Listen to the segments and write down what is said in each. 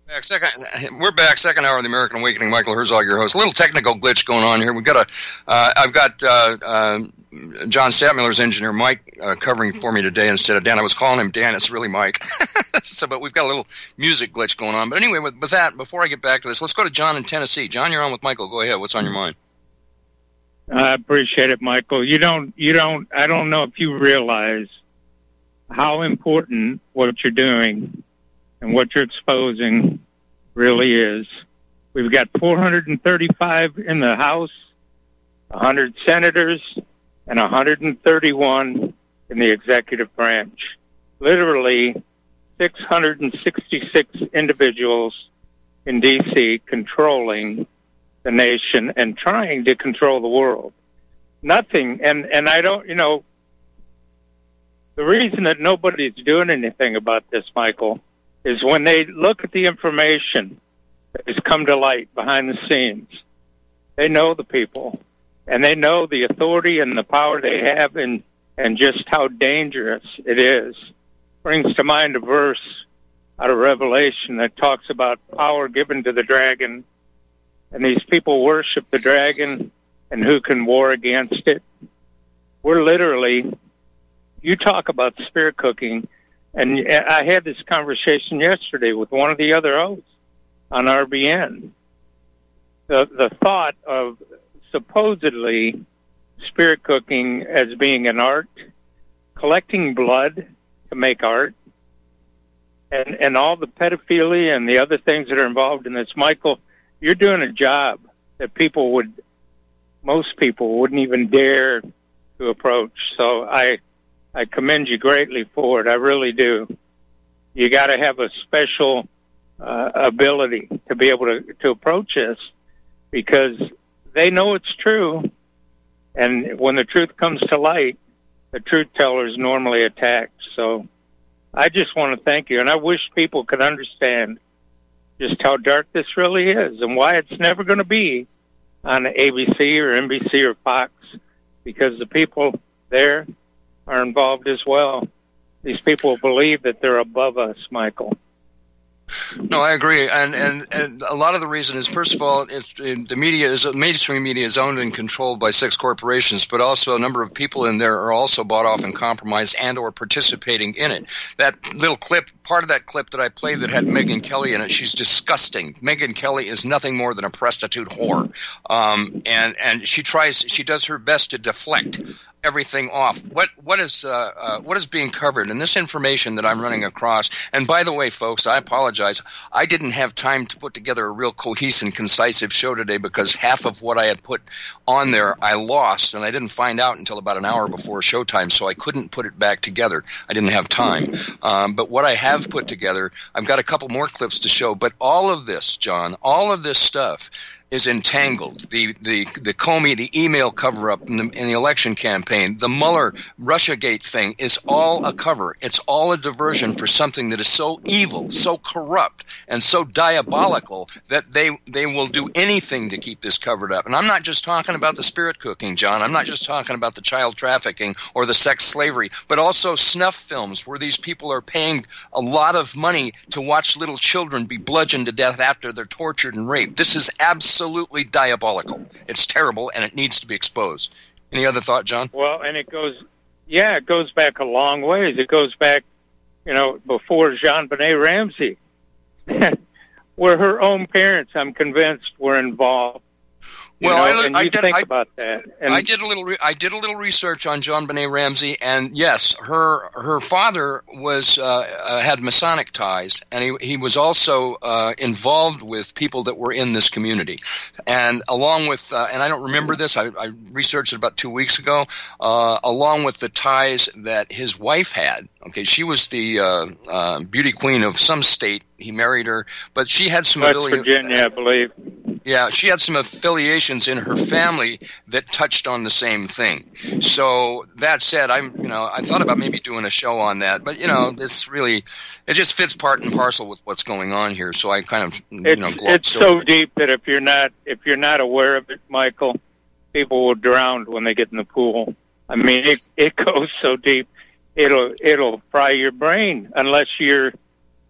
We're back. Second hour of the American Awakening. Michael Herzog, your host. A little technical glitch going on here. I've got John Stadtmiller's engineer, Mike, covering for me today instead of Dan. I was calling him Dan. It's really Mike. But we've got a little music glitch going on. But anyway, with that, before I get back to this, let's go to John in Tennessee. John, you're on with Michael. Go ahead. What's on your mind? I appreciate it, Michael. I don't know if you realize how important what you're doing and what you're exposing really is. We've got 435 in the House, 100 senators, and 131 in the executive branch. Literally 666 individuals in D.C. controlling the nation and trying to control the world. Nothing, and I don't, the reason that nobody's doing anything about this, Michael, is when they look at the information that has come to light behind the scenes, they know the people, and they know the authority and the power they have and just how dangerous it is. Brings to mind a verse out of Revelation that talks about power given to the dragon, and these people worship the dragon, and who can war against it? We're literally, you talk about spirit cooking, and I had this conversation yesterday with one of the other hosts on RBN. The thought of supposedly spirit cooking as being an art, collecting blood to make art, and all the pedophilia and the other things that are involved in this. Michael, you're doing a job that most people wouldn't even dare to approach. So I commend you greatly for it. I really do. You got to have a special ability to be able to approach this, because they know it's true. And when the truth comes to light, the truth teller is normally attacked. So I just want to thank you. And I wish people could understand just how dark this really is and why it's never going to be on ABC or NBC or Fox, because the people there are involved as well. These people believe that they're above us, Michael. No, I agree, and a lot of the reason is, first of all, mainstream media is owned and controlled by 6 corporations, but also a number of people in there are also bought off and compromised and or participating in it. That little clip, part of that clip that I played that had Megyn Kelly in it, she's disgusting. Megyn Kelly is nothing more than a prostitute whore, and she does her best to deflect everything off. What is being covered, and this information that I'm running across. And by the way, folks, I apologize. I didn't have time to put together a real cohesive and concise show today, because half of what I had put on there I lost, and I didn't find out until about an hour before showtime, so I couldn't put it back together. I didn't have time. But what I have put together, I've got a couple more clips to show. But all of this, John, all of this stuff is entangled. The Comey, the email cover-up in the election campaign, the Mueller Russiagate thing is all a cover. It's all a diversion for something that is so evil, so corrupt, and so diabolical that they will do anything to keep this covered up. And I'm not just talking about the spirit cooking, John. I'm not just talking about the child trafficking or the sex slavery, but also snuff films where these people are paying a lot of money to watch little children be bludgeoned to death after they're tortured and raped. This is absolutely diabolical. It's terrible, and it needs to be exposed. Any other thought, John? Well, and it goes back a long ways. It goes back, before JonBenét Ramsey, where her own parents, I'm convinced, were involved. I did a little research on JonBenét Ramsey, and yes, her father was had Masonic ties, and he was also involved with people that were in this community, and along with and I don't remember this, I researched it about 2 weeks ago, along with the ties that his wife had. Okay, she was the beauty queen of some state. He married her, but she had some Virginia, I believe. Yeah, she had some affiliations in her family that touched on the same thing. So that said, I thought about maybe doing a show on that, but it just fits part and parcel with what's going on here. So I kind of it's so deep that if you're not aware of it, Michael, people will drown when they get in the pool. I mean, it goes so deep, it'll fry your brain unless you're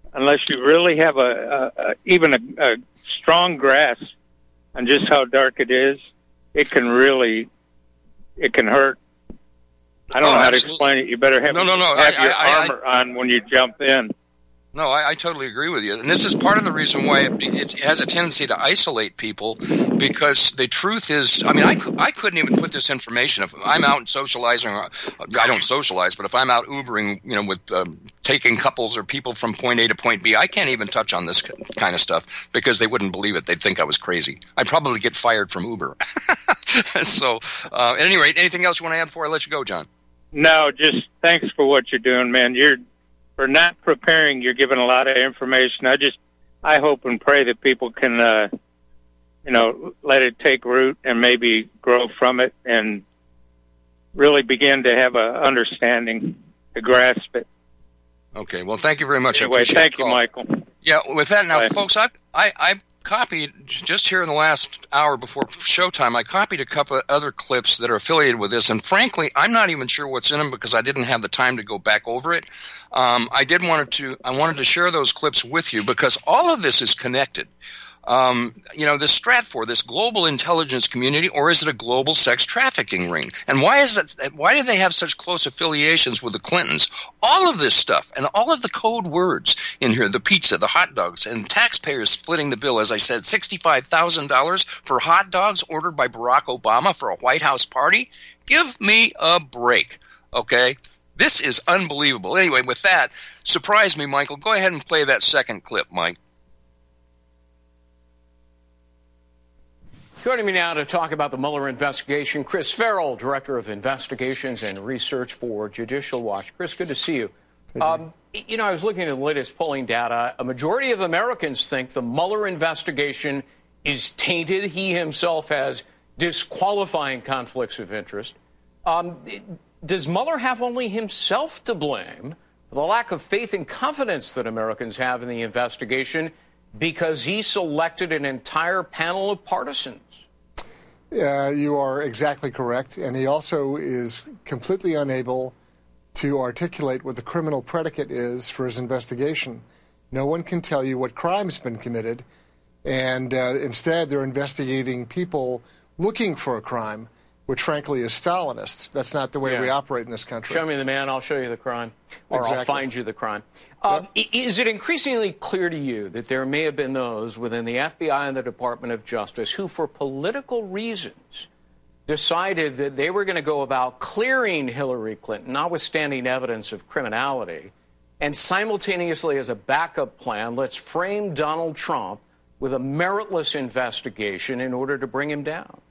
unless you really have even a strong grasp on just how dark it is, it can hurt. I don't know how to explain it. You better have your armor on when you jump in. No, I totally agree with you. And this is part of the reason why it has a tendency to isolate people, because the truth is, I mean, I couldn't even put this information. If I'm out socializing, I don't socialize, but if I'm out Ubering, with taking couples or people from point A to point B, I can't even touch on this kind of stuff because they wouldn't believe it. They'd think I was crazy. I'd probably get fired from Uber. So, at any rate, anything else you want to add before I let you go, John? No, just thanks for what you're doing, man. For not preparing, you're giving a lot of information. I hope and pray that people can, let it take root and maybe grow from it and really begin to have a understanding to grasp it. Okay. Well, thank you very much. Anyway, thank you, Michael. Yeah. With that, now, Bye. folks, I copied just here in the last hour before showtime. I copied a couple of other clips that are affiliated with this, and frankly, I'm not even sure what's in them because I didn't have the time to go back over it. I wanted to share those clips with you because all of this is connected. This Stratfor, this global intelligence community, or is it a global sex trafficking ring? And why do they have such close affiliations with the Clintons? All of this stuff and all of the code words in here, the pizza, the hot dogs, and taxpayers splitting the bill, as I said, $65,000 for hot dogs ordered by Barack Obama for a White House party? Give me a break, okay? This is unbelievable. Anyway, with that, surprise me, Michael. Go ahead and play that second clip, Mike. Joining me now to talk about the Mueller investigation, Chris Farrell, Director of Investigations and Research for Judicial Watch. Chris, good to see you. I was looking at the latest polling data. A majority of Americans think the Mueller investigation is tainted. He himself has disqualifying conflicts of interest. Does Mueller have only himself to blame for the lack of faith and confidence that Americans have in the investigation because he selected an entire panel of partisans? You are exactly correct. And he also is completely unable to articulate what the criminal predicate is for his investigation. No one can tell you what crime's been committed. And instead, they're investigating people looking for a crime, which frankly is Stalinist. That's not the way we operate in this country. Show me the man, I'll show you the crime. Or Exactly. I'll find you the crime. Yep. Is it increasingly clear to you that there may have been those within the FBI and the Department of Justice who, for political reasons, decided that they were going to go about clearing Hillary Clinton, notwithstanding evidence of criminality, and simultaneously, as a backup plan, let's frame Donald Trump with a meritless investigation in order to bring him down?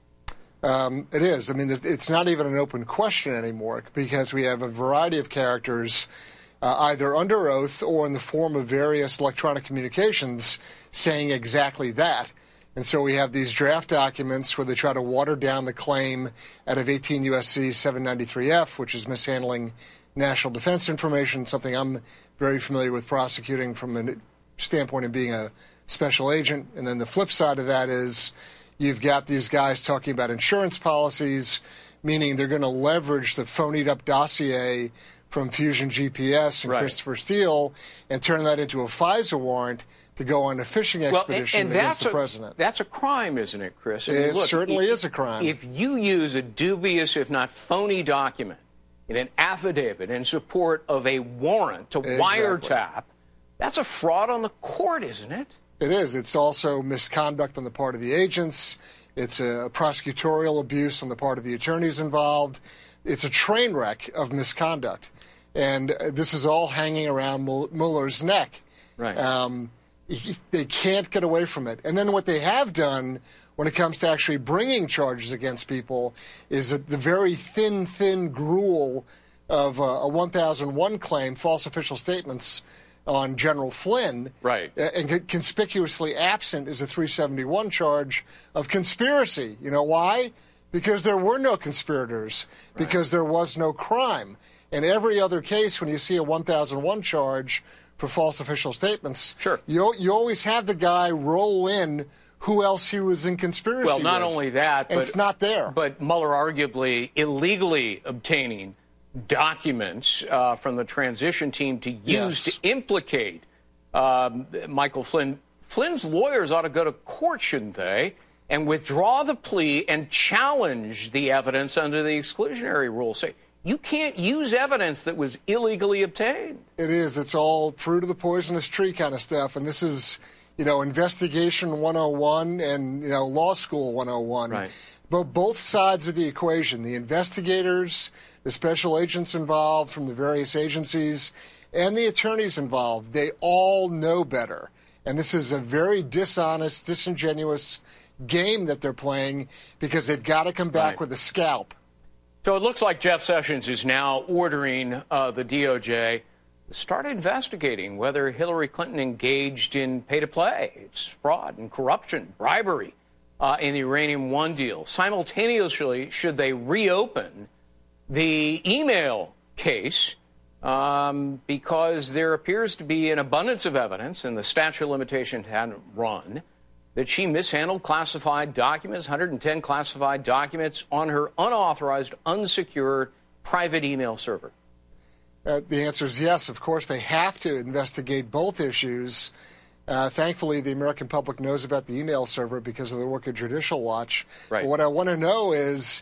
It is. I mean, it's not even an open question anymore because we have a variety of characters either under oath or in the form of various electronic communications saying exactly that. And so we have these draft documents where they try to water down the claim out of 18 U.S.C. 793F, which is mishandling national defense information, something I'm very familiar with prosecuting from a standpoint of being a special agent. And then the flip side of that is you've got these guys talking about insurance policies, meaning they're going to leverage the phonied-up dossier from Fusion GPS and Christopher Steele and turn that into a FISA warrant to go on a fishing expedition against the president. That's a crime, isn't it, Chris? It certainly is a crime. If you use a dubious, if not phony document in an affidavit in support of a warrant to wiretap, that's a fraud on the court, isn't it? It is. It's also misconduct on the part of the agents. It's a prosecutorial abuse on the part of the attorneys involved. It's a train wreck of misconduct. And this is all hanging around Mueller's neck. Right. They can't get away from it. And then what they have done when it comes to actually bringing charges against people is that the very thin gruel of a 1001 claim, false official statements on General Flynn. Right. And conspicuously absent is a 371 charge of conspiracy. You know why? Because there were no conspirators, because there was no crime. In every other case, when you see a 1001 charge for false official statements, you always have the guy roll in who else he was in conspiracy with. Well, not only that, but it's not there. But Mueller arguably illegally obtaining documents from the transition team to use to implicate Michael Flynn. Flynn's lawyers ought to go to court, shouldn't they, and withdraw the plea and challenge the evidence under the exclusionary rule. Say, you can't use evidence that was illegally obtained. It is. It's all fruit of the poisonous tree kind of stuff. And this is, investigation 101 and, law school 101. Right. But both sides of the equation, the investigators, the special agents involved from the various agencies, and the attorneys involved, they all know better. And this is a very dishonest, disingenuous game that they're playing because they've got to come back with a scalp. So it looks like Jeff Sessions is now ordering the DOJ to start investigating whether Hillary Clinton engaged in pay-to-play. It's fraud and corruption, bribery in the Uranium One deal. Simultaneously, should they reopen the email case because there appears to be an abundance of evidence, and the statute of limitations hadn't run, that she mishandled classified documents, 110 classified documents, on her unauthorized, unsecured private email server? The answer is yes. Of course, they have to investigate both issues. Thankfully, the American public knows about the email server because of the work of Judicial Watch. Right. But what I want to know is,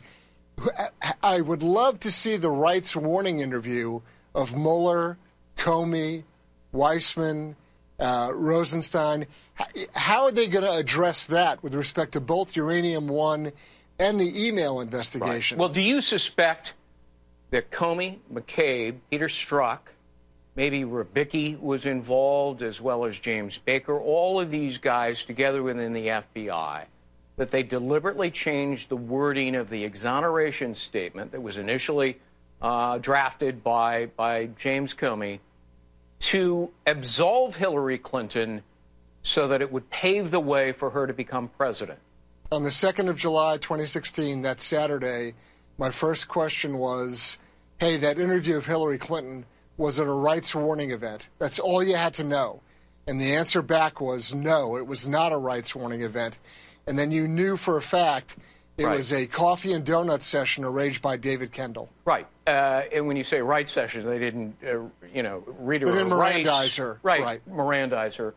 I would love to see the rights warning interview of Mueller, Comey, Weissman, Rosenstein. How are they going to address that with respect to both Uranium One and the email investigation? Right. Well, do you suspect that Comey, McCabe, Peter Strzok, maybe Rybicki was involved, as well as James Baker, all of these guys together within the FBI, that they deliberately changed the wording of the exoneration statement that was initially drafted by James Comey to absolve Hillary Clinton so that it would pave the way for her to become president? On the 2nd of July, 2016, that Saturday, my first question was, hey, that interview of Hillary Clinton, was it a rights warning event? That's all you had to know. And the answer back was no, it was not a rights warning event. And then you knew for a fact it was a coffee and donut session arranged by David Kendall. Right. And when you say rights session, they didn't, read her They didn't Mirandize her. Right. Mirandize her.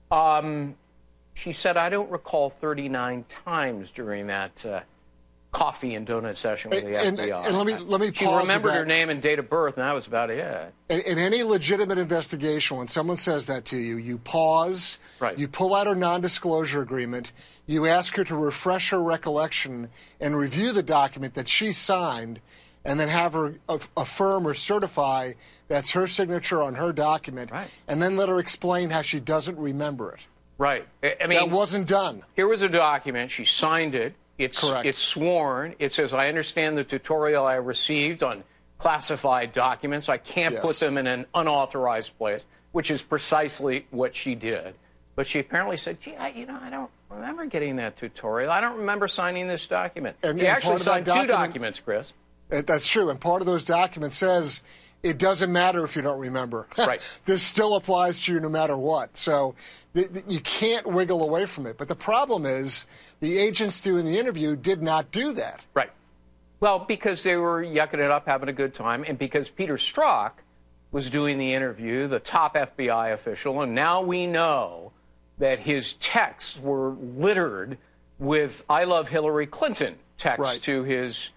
She said, I don't recall 39 times during that coffee and donut session with the FBI. And let me pause. She remembered her name and date of birth, and that was about it. In any legitimate investigation, when someone says that to you, you pause, you pull out her non-disclosure agreement, you ask her to refresh her recollection and review the document that she signed, and then have her affirm or certify that's her signature on her document, and then let her explain how she doesn't remember it. Right. I mean, that wasn't done. Here was a document. She signed it. It's sworn. It says, I understand the tutorial I received on classified documents. I can't put them in an unauthorized place, which is precisely what she did. But she apparently said, gee, I don't remember getting that tutorial. I don't remember signing this document. She actually signed two documents, Chris. That's true. And part of those documents says it doesn't matter if you don't remember. Right. This still applies to you no matter what. So you can't wiggle away from it. But the problem is the agents doing the interview did not do that. Right. Well, because they were yucking it up, having a good time, and because Peter Strzok was doing the interview, the top FBI official, and now we know that his texts were littered with I love Hillary Clinton texts to his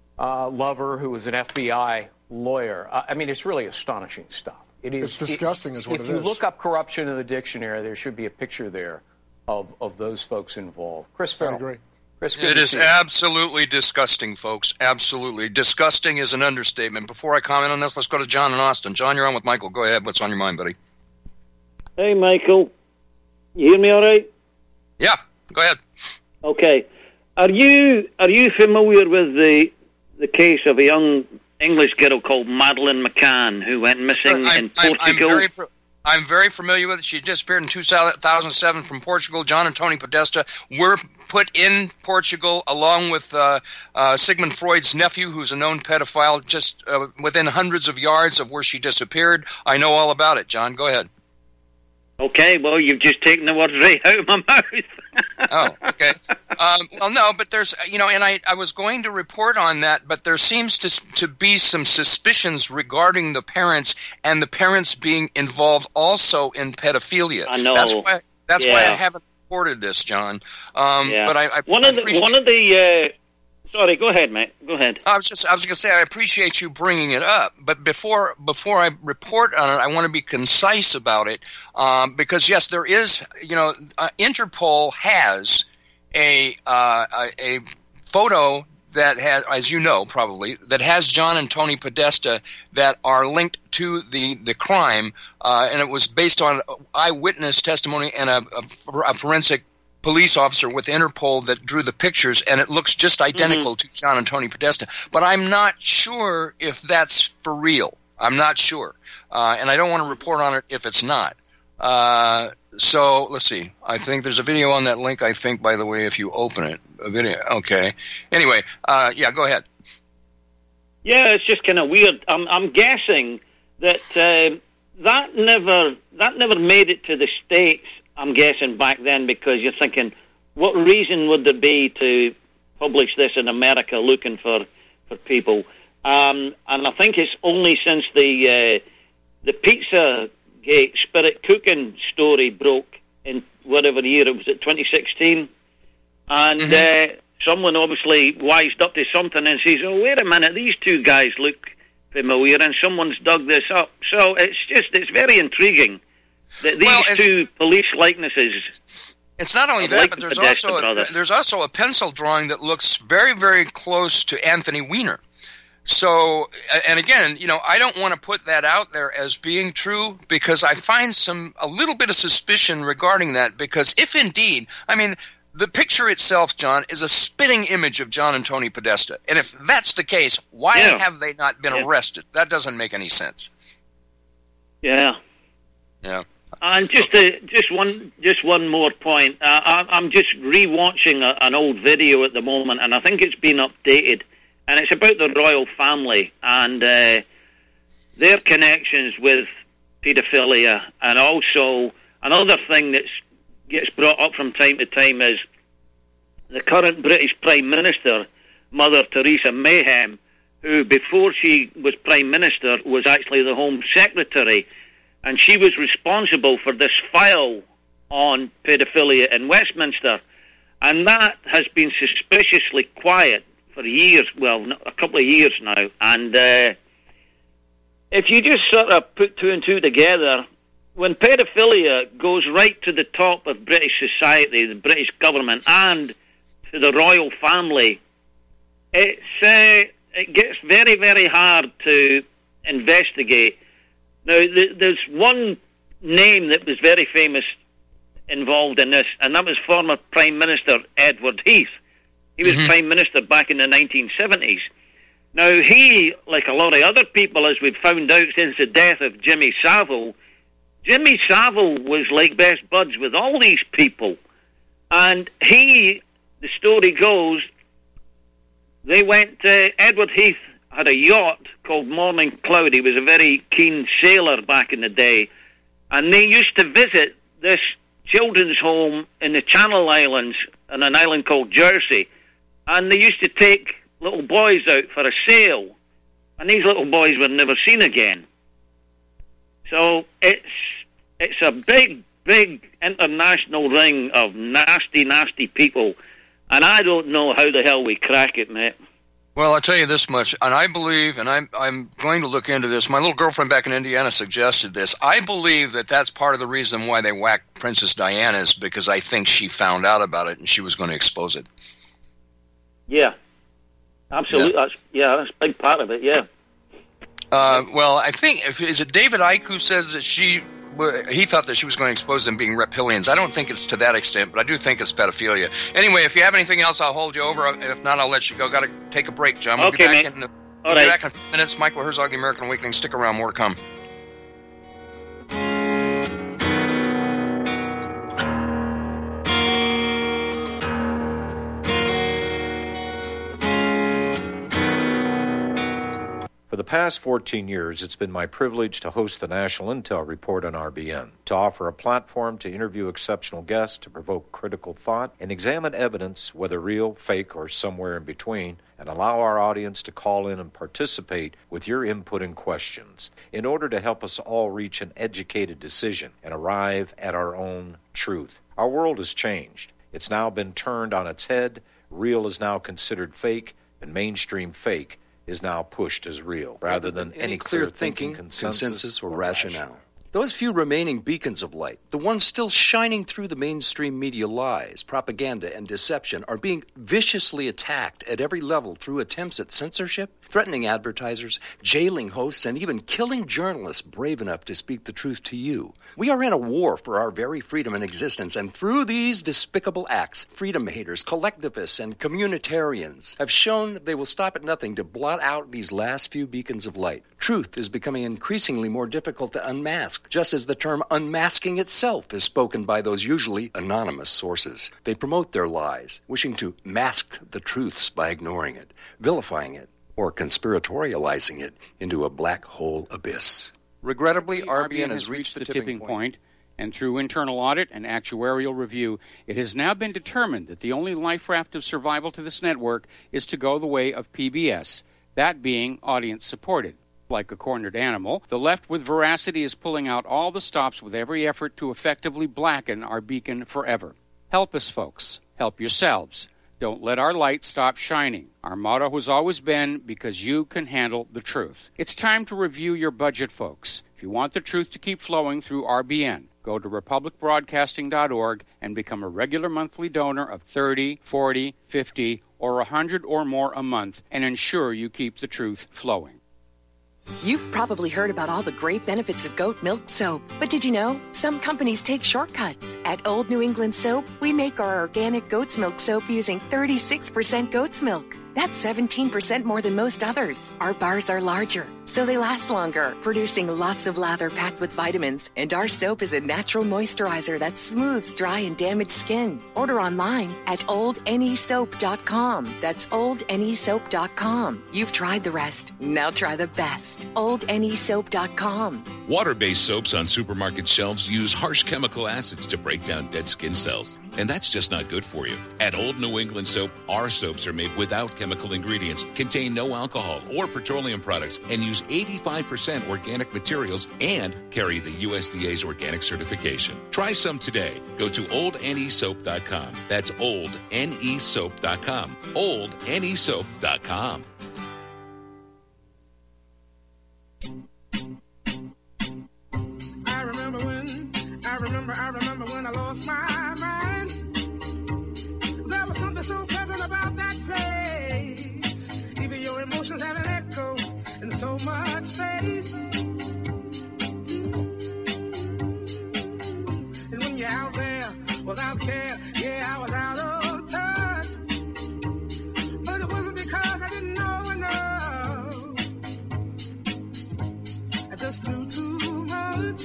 lover, who was an FBI lawyer. I mean, it's really astonishing stuff. It's disgusting is what it is. If you look up corruption in the dictionary, there should be a picture there of those folks involved. Chris Farrell. I agree. Chris, it is absolutely disgusting, folks. Absolutely. Disgusting is an understatement. Before I comment on this, let's go to John in Austin. John, you're on with Michael. Go ahead. What's on your mind, buddy? Hey, Michael. You hear me all right? Yeah. Go ahead. Okay. Are you familiar with the case of a young English girl called Madeleine McCann who went missing in Portugal? I'm very familiar with it. She disappeared in 2007 from Portugal. John and Tony Podesta were put in Portugal along with Sigmund Freud's nephew, who's a known pedophile, just within hundreds of yards of where she disappeared. I know all about it. John, go ahead. Okay, well, you've just taken the words right out of my mouth. Oh, okay. Well, no, but there's, and I was going to report on that, but there seems to be some suspicions regarding the parents and the parents being involved also in pedophilia. I know. That's why I haven't reported this, John. But I one of the sorry, go ahead, mate. Go ahead. I was going to say I appreciate you bringing it up, but before I report on it, I want to be concise about it, because yes, there is. Interpol has a photo that has, as you know, probably, that has John and Tony Podesta that are linked to the crime, and it was based on eyewitness testimony and a forensic police officer with Interpol that drew the pictures, and it looks just identical to John and Tony Podesta. But I'm not sure if that's for real. I'm not sure. And I don't want to report on it if it's not. So let's see. I think there's a video on that link, I think, by the way, if you open it. A video. Okay. Anyway, go ahead. Yeah, it's just kind of weird. I'm guessing that that never made it to the States, I'm guessing, back then, because you're thinking, what reason would there be to publish this in America looking for people? And I think it's only since the Pizzagate Spirit Cooking story broke in whatever year, it was at 2016, and someone obviously wised up to something and says, oh, wait a minute, these two guys look familiar, and someone's dug this up. So it's very intriguing that these two police likenesses. It's not only that, but there's also a pencil drawing that looks very, very close to Anthony Weiner. So, and again, I don't want to put that out there as being true, because I find a little bit of suspicion regarding that, because if indeed, the picture itself, John, is a spitting image of John and Tony Podesta. And if that's the case, why have they not been arrested? That doesn't make any sense. Yeah. Yeah. And just one more point. I'm just rewatching an old video at the moment, and I think it's been updated. And it's about the royal family and their connections with paedophilia. And also, another thing that gets brought up from time to time is the current British Prime Minister, Mother Theresa Mayhem, who before she was Prime Minister was actually the Home Secretary. And she was responsible for this file on paedophilia in Westminster. And that has been suspiciously quiet for years, well, a couple of years now. And if you just sort of put two and two together, when paedophilia goes right to the top of British society, the British government, and to the royal family, it gets very, very hard to investigate. Now, there's one name that was very famous involved in this, and that was former Prime Minister Edward Heath. He was Prime Minister back in the 1970s. Now, he, like a lot of other people, as we've found out since the death of Jimmy Savile was like best buds with all these people. And the story goes, Edward Heath had a yacht called Morning Cloud. He was a very keen sailor back in the day. And they used to visit this children's home in the Channel Islands on an island called Jersey. And they used to take little boys out for a sail. And these little boys were never seen again. So it's a big, big international ring of nasty, nasty people. And I don't know how the hell we crack it, mate. Well, I'll tell you this much, and I believe, and I'm going to look into this. My little girlfriend back in Indiana suggested this. I believe that that's part of the reason why they whacked Princess Diana, is because I think she found out about it and she was going to expose it. Yeah, absolutely. Yeah. That's a big part of it, yeah. Well, I think, is it David Icke who says that he thought that she was going to expose them being reptilians? I don't think it's to that extent, but I do think it's pedophilia. Anyway, if you have anything else, I'll hold you over. If not, I'll let you go. Got to take a break, John. We'll be back in a few minutes. Michael Herzog, The American Awakening. Stick around. More to come. For For the past 14 years, it's been my privilege to host the National Intel Report on RBN, to offer a platform to interview exceptional guests, to provoke critical thought, and examine evidence, whether real, fake, or somewhere in between, and allow our audience to call in and participate with your input and questions in order to help us all reach an educated decision and arrive at our own truth. Our world has changed. It's now been turned on its head. Real is now considered fake, and mainstream fake is now pushed as real, rather than any clear thinking, consensus, or rationale. Those few remaining beacons of light, the ones still shining through the mainstream media lies, propaganda, and deception, are being viciously attacked at every level through attempts at censorship, threatening advertisers, jailing hosts, and even killing journalists brave enough to speak the truth to you. We are in a war for our very freedom and existence, and through these despicable acts, freedom haters, collectivists, and communitarians have shown they will stop at nothing to blot out these last few beacons of light. Truth is becoming increasingly more difficult to unmask, just as the term unmasking itself is spoken by those usually anonymous sources. They promote their lies, wishing to mask the truths by ignoring it, vilifying it, or conspiratorializing it into a black hole abyss. Regrettably, RBN has reached the tipping point, and through internal audit and actuarial review, it has now been determined that the only life raft of survival to this network is to go the way of PBS, that being audience-supported. Like a cornered animal, the left with veracity is pulling out all the stops with every effort to effectively blacken our beacon forever. Help us, folks. Help yourselves. Don't let our light stop shining. Our motto has always been, because you can handle the truth. It's time to review your budget, folks. If you want the truth to keep flowing through RBN, go to republicbroadcasting.org and become a regular monthly donor of $30, $40, $50, or $100 or more a month and ensure you keep the truth flowing. You've probably heard about all the great benefits of goat milk soap, but did you know some companies take shortcuts? At Old New England Soap, we make our organic goat's milk soap using 36% goat's milk. That's 17% more than most others. Our bars are larger, so they last longer, producing lots of lather packed with vitamins. And our soap is a natural moisturizer that smooths dry and damaged skin. Order online at oldnesoap.com. That's oldnesoap.com. You've tried the rest. Now try the best. oldnesoap.com. Water-based soaps on supermarket shelves use harsh chemical acids to break down dead skin cells. And that's just not good for you. At Old New England Soap, our soaps are made without chemical ingredients, contain no alcohol or petroleum products, and use 85% organic materials and carry the USDA's organic certification. Try some today. Go to oldnesoap.com. That's oldnesoap.com. oldnesoap.com. I remember when I lost my mind. There was something so pleasant about that place. Even your emotions have an echo in so much space. And when you're out there without care, yeah, I was out of touch. But it wasn't because I didn't know enough. I just knew too much.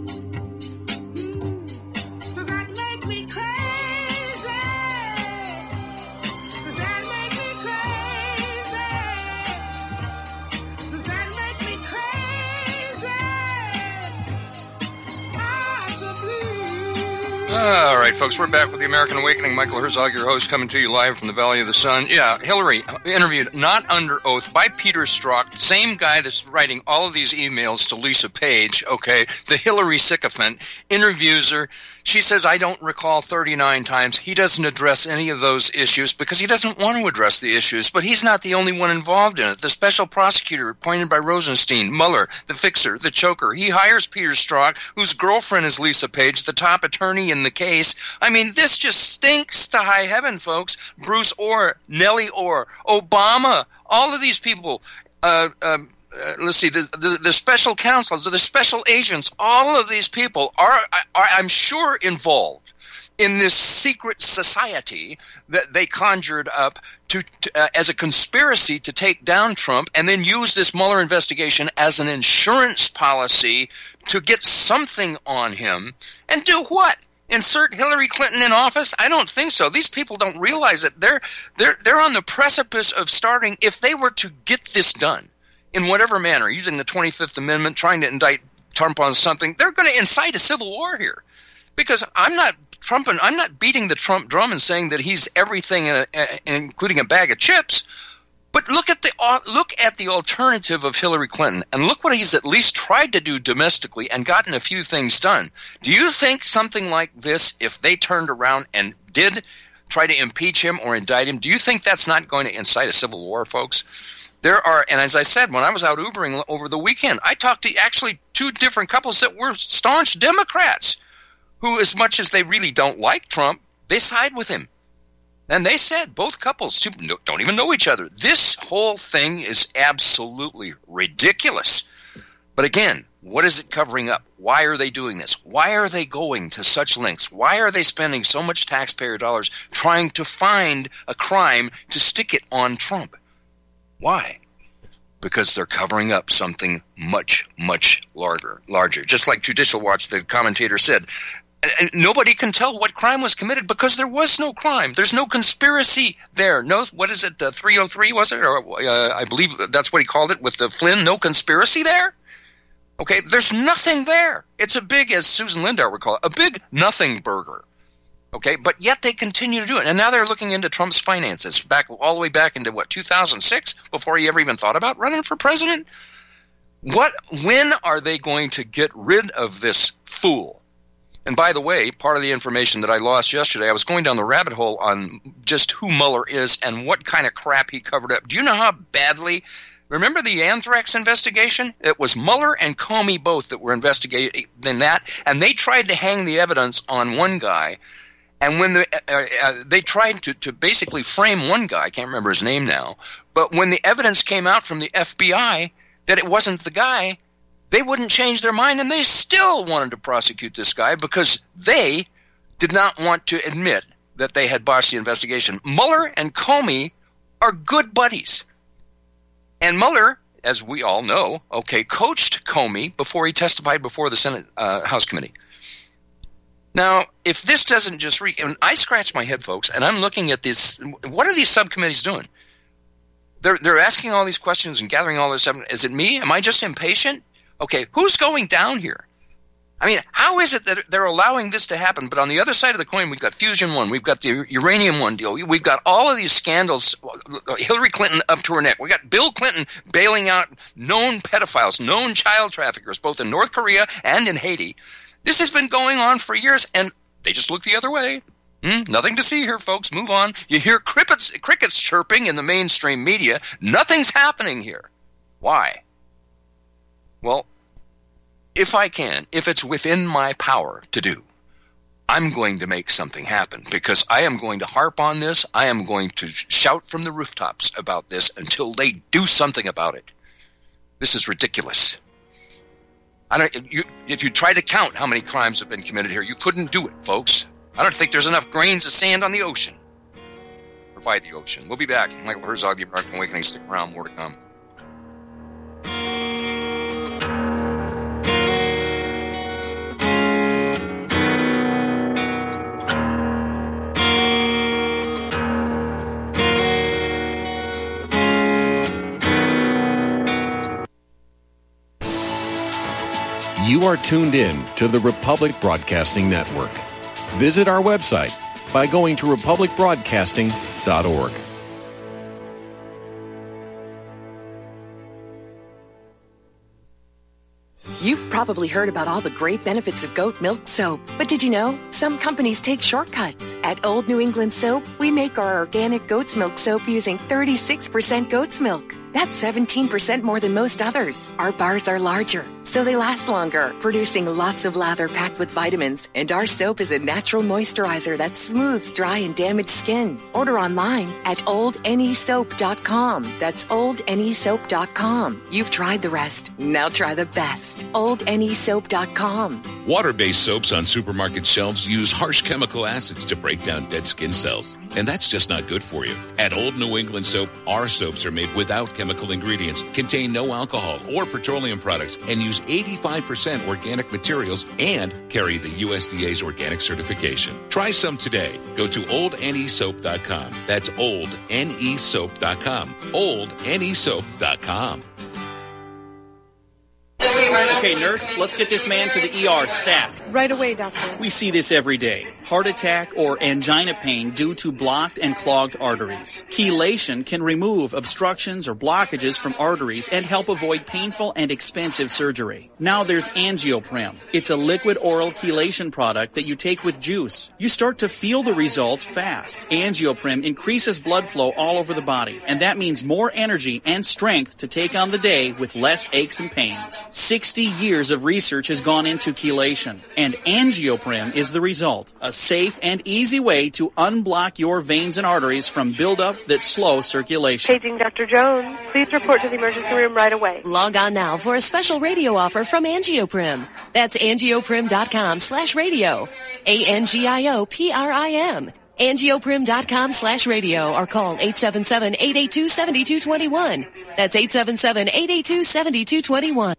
All right, folks, we're back with the American Awakening. Michael Herzog, your host, coming to you live from the Valley of the Sun. Yeah, Hillary interviewed, not under oath, by Peter Strzok, same guy that's writing all of these emails to Lisa Page, okay, the Hillary sycophant, interviews her. She says, I don't recall 39 times. He doesn't address any of those issues because he doesn't want to address the issues, but he's not the only one involved in it. The special prosecutor appointed by Rosenstein, Mueller, the fixer, the choker, he hires Peter Strzok, whose girlfriend is Lisa Page, the top attorney in the case. I mean, this just stinks to high heaven, folks. Bruce Orr, Nellie Orr, Obama, all of these people, let's see, the special counsels, the special agents, all of these people are I'm sure, involved in this secret society that they conjured up to as a conspiracy to take down Trump and then use this Mueller investigation as an insurance policy to get something on him. And do what? Insert Hillary Clinton in office? I don't think so. These people don't realize that they're on the precipice of starting, if they were to get this done, in whatever manner, using the 25th Amendment, trying to indict Trump on something, they're going to incite a civil war here. Because I'm not beating the Trump drum and saying that he's everything, including a bag of chips. But look at the alternative of Hillary Clinton, and look what he's at least tried to do domestically and gotten a few things done. Do you think something like this, if they turned around and did try to impeach him or indict him, do you think that's not going to incite a civil war, folks? There are, and as I said, when I was out Ubering over the weekend, I talked to actually two different couples that were staunch Democrats who, as much as they really don't like Trump, they side with him. And they said, both couples don't even know each other. This whole thing is absolutely ridiculous. But again, what is it covering up? Why are they doing this? Why are they going to such lengths? Why are they spending so much taxpayer dollars trying to find a crime to stick it on Trump? Why? Because they're covering up something much, much larger. Just like Judicial Watch, the commentator said, and nobody can tell what crime was committed because there was no crime. There's no conspiracy there. No, what is it, 303 was it? Or I believe that's what he called it with the Flynn. No conspiracy there? Okay, there's nothing there. It's a big, as Susan Lindauer would call it, a big nothing burger. Okay, but yet they continue to do it. And now they're looking into Trump's finances all the way back into, 2006, before he ever even thought about running for president? When are they going to get rid of this fool? And by the way, part of the information that I lost yesterday, I was going down the rabbit hole on just who Mueller is and what kind of crap he covered up. Do you know how badly? Remember the anthrax investigation? It was Mueller and Comey both that were investigating that, and they tried to hang the evidence on one guy. And when they tried to basically frame one guy, I can't remember his name now, but when the evidence came out from the FBI that it wasn't the guy, they wouldn't change their mind, and they still wanted to prosecute this guy because they did not want to admit that they had botched the investigation. Mueller and Comey are good buddies. And Mueller, as we all know, coached Comey before he testified before the Senate House Committee. Now, if this doesn't just I scratch my head, folks, and I'm looking at this. What are these subcommittees doing? They're asking all these questions and gathering all this evidence. Is it me? Am I just impatient? Okay, who's going down here? I mean, how is it that they're allowing this to happen? But on the other side of the coin, we've got Fusion 1, we've got the Uranium 1 deal, we've got all of these scandals, Hillary Clinton up to her neck. We got Bill Clinton bailing out known pedophiles, known child traffickers, both in North Korea and in Haiti. This has been going on for years, and they just look the other way. Nothing to see here, folks. Move on. You hear crickets chirping in the mainstream media. Nothing's happening here. Why? Well, if it's within my power to do, I'm going to make something happen because I am going to harp on this. I am going to shout from the rooftops about this until they do something about it. This is ridiculous. If you try to count how many crimes have been committed here, you couldn't do it, folks. I don't think there's enough grains of sand on the ocean or by the ocean. We'll be back. Michael Herzog, The American Awakening. Stick around. More to come. You are tuned in to the Republic Broadcasting Network. Visit our website by going to republicbroadcasting.org. You've probably heard about all the great benefits of goat milk soap, but did you know some companies take shortcuts? At Old New England Soap, we make our organic goat's milk soap using 36% goat's milk. That's 17% more than most others. Our bars are larger, so they last longer, producing lots of lather packed with vitamins. And our soap is a natural moisturizer that smooths dry and damaged skin. Order online at oldnesoap.com. That's oldnesoap.com. You've tried the rest. Now try the best. oldnesoap.com. Water-based soaps on supermarket shelves use harsh chemical acids to break down dead skin cells. And that's just not good for you. At Old New England Soap, our soaps are made without chemical ingredients, contain no alcohol or petroleum products, and use 85% organic materials and carry the USDA's organic certification. Try some today. Go to oldnesoap.com. That's oldnesoap.com. oldnesoap.com. Okay, nurse, let's get this man to the ER stat. Right away, doctor. We see this every day. Heart attack or angina pain due to blocked and clogged arteries. Chelation can remove obstructions or blockages from arteries and help avoid painful and expensive surgery. Now there's Angioprim. It's a liquid oral chelation product that you take with juice. You start to feel the results fast. Angioprim increases blood flow all over the body, and that means more energy and strength to take on the day with less aches and pains. 60 years of research has gone into chelation, and Angioprim is the result. A safe and easy way to unblock your veins and arteries from buildup that slow circulation. Paging Dr. Jones. Please report to the emergency room right away. Log on now for a special radio offer from Angioprim. That's angioprim.com/radio. ANGIOPRIM. Angioprim.com/radio or call 877-882-7221. That's 877-882-7221.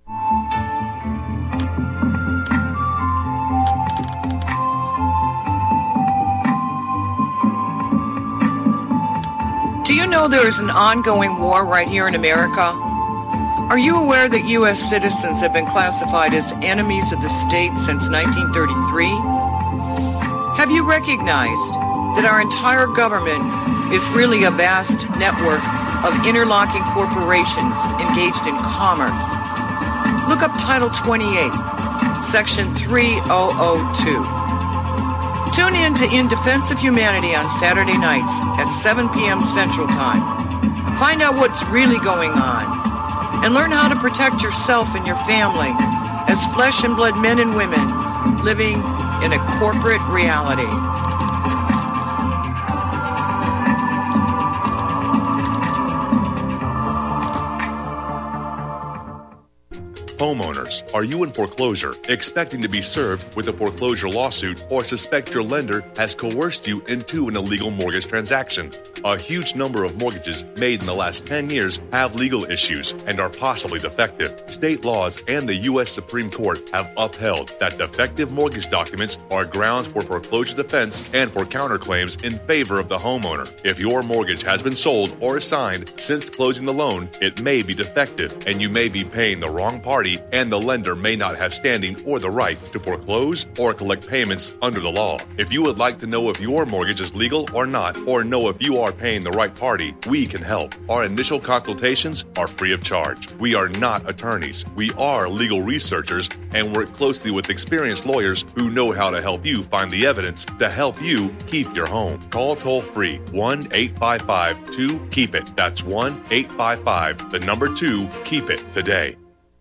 Do you know there is an ongoing war right here in America? Are you aware that U.S. citizens have been classified as enemies of the state since 1933? Have you recognized that our entire government is really a vast network of interlocking corporations engaged in commerce? Look up Title 28, Section 3002. Tune in to In Defense of Humanity on Saturday nights at 7 p.m. Central Time. Find out what's really going on and learn how to protect yourself and your family as flesh and blood men and women living in a corporate reality. Homeowners, are you in foreclosure, expecting to be served with a foreclosure lawsuit, or suspect your lender has coerced you into an illegal mortgage transaction? A huge number of mortgages made in the last 10 years have legal issues and are possibly defective. State laws and the U.S. Supreme Court have upheld that defective mortgage documents are grounds for foreclosure defense and for counterclaims in favor of the homeowner. If your mortgage has been sold or assigned since closing the loan, it may be defective and you may be paying the wrong party, and the lender may not have standing or the right to foreclose or collect payments under the law. If you would like to know if your mortgage is legal or not, or know if you are paying the right party, we can help. Our initial consultations are free of charge. We are not attorneys. We are legal researchers and work closely with experienced lawyers who know how to help you find the evidence to help you keep your home. Call toll-free 1-855-2-KEEP-IT. That's 1-855-2-KEEP-IT today.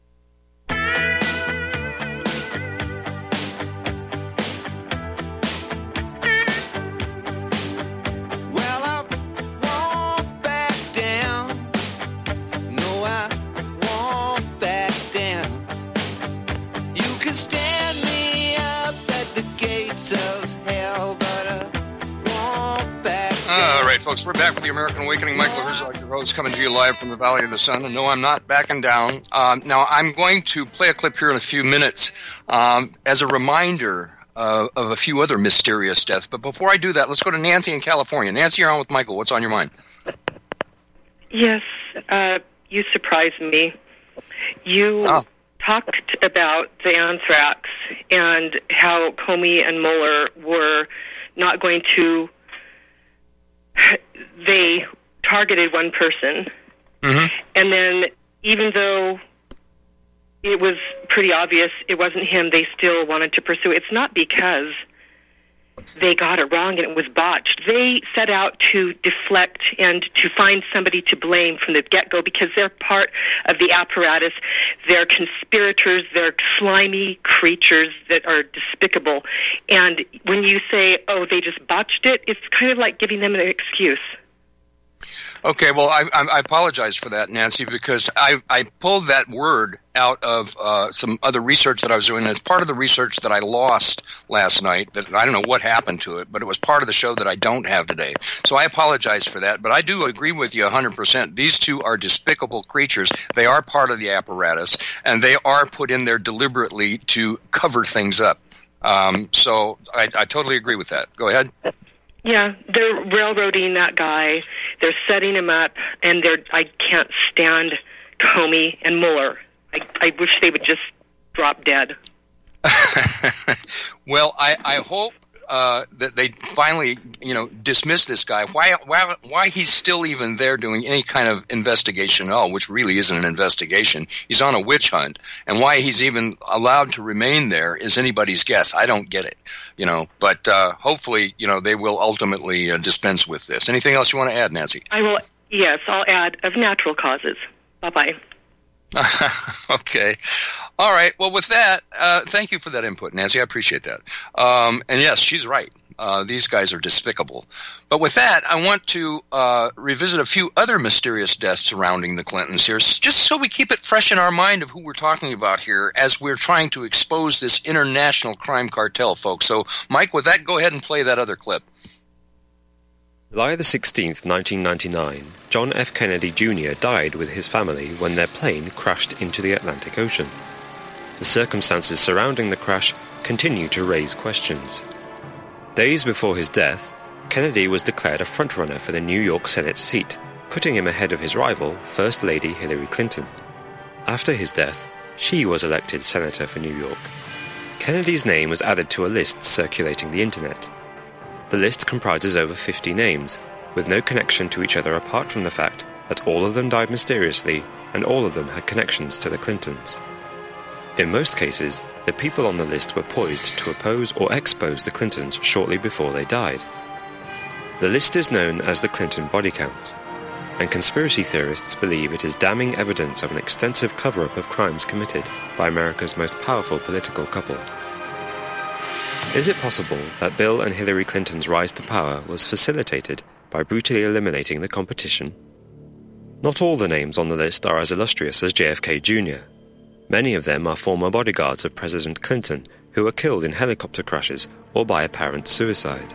Folks, we're back with the American Awakening. Michael Herzog, your host, coming to you live from the Valley of the Sun. And no, I'm not backing down. Now, I'm going to play a clip here in a few minutes as a reminder of a few other mysterious deaths. But before I do that, let's go to Nancy in California. Nancy, you're on with Michael. What's on your mind? Yes, you surprised me. You talked about the anthrax and how Comey and Mueller were not going to... They targeted one person, and then even though it was pretty obvious it wasn't him, they still wanted to pursue it. It's not because they got it wrong and it was botched. They set out to deflect and to find somebody to blame from the get-go because they're part of the apparatus. They're conspirators. They're slimy creatures that are despicable. And when you say, oh, they just botched it, it's kind of like giving them an excuse. Okay, well, I apologize for that, Nancy, because I pulled that word out of some other research that I was doing. And it's part of the research that I lost last night. That I don't know what happened to it, but it was part of the show that I don't have today. So I apologize for that. But I do agree with you 100%. These two are despicable creatures. They are part of the apparatus, and they are put in there deliberately to cover things up. So I totally agree with that. Go ahead. Yeah, they're railroading that guy. They're setting him up, and I can't stand Comey and Mueller. I wish they would just drop dead. Well, I hope that they finally, dismiss this guy. Why he's still even there doing any kind of investigation at all, which really isn't an investigation. He's on a witch hunt, and why he's even allowed to remain there is anybody's guess. I don't get it, But hopefully, they will ultimately dispense with this. Anything else you want to add, Nancy? I will. Yes, I'll add of natural causes. Bye-bye. Okay. All right. Well, with that, thank you for that input, Nancy. I appreciate that. And yes, she's right. These guys are despicable. But with that, I want to revisit a few other mysterious deaths surrounding the Clintons here, just so we keep it fresh in our mind of who we're talking about here as we're trying to expose this international crime cartel, folks. So, Mike, with that, go ahead and play that other clip. July the 16th, 1999, John F. Kennedy Jr. died with his family when their plane crashed into the Atlantic Ocean. The circumstances surrounding the crash continue to raise questions. Days before his death, Kennedy was declared a frontrunner for the New York Senate seat, putting him ahead of his rival, First Lady Hillary Clinton. After his death, she was elected senator for New York. Kennedy's name was added to a list circulating the internet. The list comprises over 50 names, with no connection to each other apart from the fact that all of them died mysteriously and all of them had connections to the Clintons. In most cases, the people on the list were poised to oppose or expose the Clintons shortly before they died. The list is known as the Clinton body count, and conspiracy theorists believe it is damning evidence of an extensive cover-up of crimes committed by America's most powerful political couple. Is it possible that Bill and Hillary Clinton's rise to power was facilitated by brutally eliminating the competition? Not all the names on the list are as illustrious as JFK Jr. Many of them are former bodyguards of President Clinton who were killed in helicopter crashes or by apparent suicide.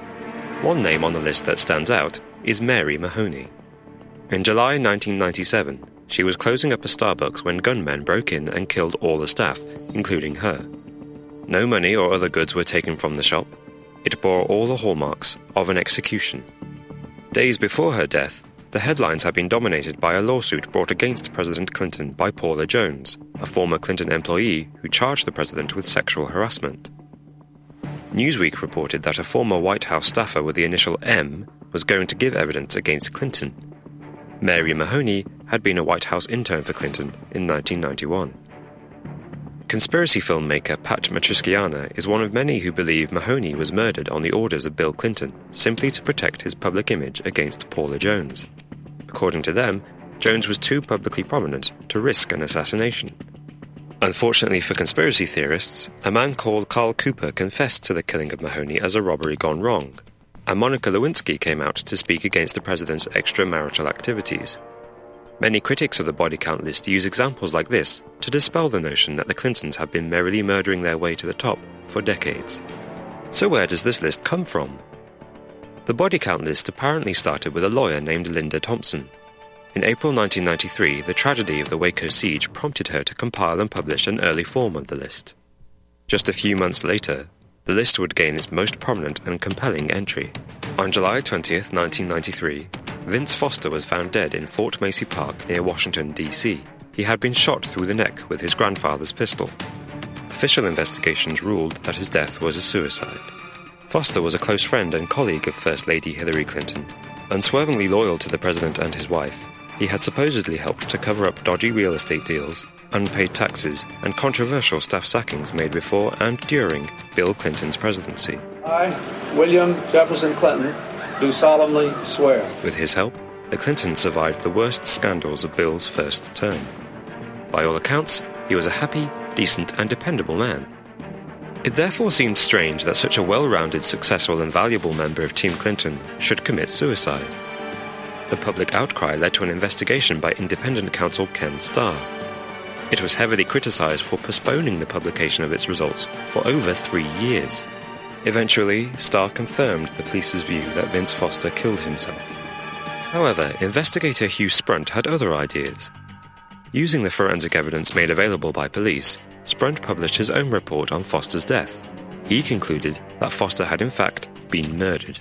One name on the list that stands out is Mary Mahoney. In July 1997, she was closing up a Starbucks when gunmen broke in and killed all the staff, including her. No money or other goods were taken from the shop. It bore all the hallmarks of an execution. Days before her death, the headlines had been dominated by a lawsuit brought against President Clinton by Paula Jones, a former Clinton employee who charged the president with sexual harassment. Newsweek reported that a former White House staffer with the initial M was going to give evidence against Clinton. Mary Mahoney had been a White House intern for Clinton in 1991. Conspiracy filmmaker Pat Matroschiana is one of many who believe Mahoney was murdered on the orders of Bill Clinton simply to protect his public image against Paula Jones. According to them, Jones was too publicly prominent to risk an assassination. Unfortunately for conspiracy theorists, a man called Carl Cooper confessed to the killing of Mahoney as a robbery gone wrong, and Monica Lewinsky came out to speak against the president's extramarital activities. Many critics of the body count list use examples like this to dispel the notion that the Clintons have been merrily murdering their way to the top for decades. So where does this list come from? The body count list apparently started with a lawyer named Linda Thompson. In April 1993, the tragedy of the Waco siege prompted her to compile and publish an early form of the list. Just a few months later, the list would gain its most prominent and compelling entry. On July 20th, 1993, Vince Foster was found dead in Fort Macy Park near Washington, D.C. He had been shot through the neck with his grandfather's pistol. Official investigations ruled that his death was a suicide. Foster was a close friend and colleague of First Lady Hillary Clinton. Unswervingly loyal to the president and his wife, he had supposedly helped to cover up dodgy real estate deals, unpaid taxes, and controversial staff sackings made before and during Bill Clinton's presidency. I, William Jefferson Clinton, do solemnly swear. With his help, the Clintons survived the worst scandals of Bill's first term. By all accounts, he was a happy, decent, and dependable man. It therefore seemed strange that such a well-rounded, successful, and valuable member of Team Clinton should commit suicide. The public outcry led to an investigation by independent counsel Ken Starr. It was heavily criticized for postponing the publication of its results for over 3 years. Eventually, Starr confirmed the police's view that Vince Foster killed himself. However, investigator Hugh Sprunt had other ideas. Using the forensic evidence made available by police, Sprunt published his own report on Foster's death. He concluded that Foster had in fact been murdered.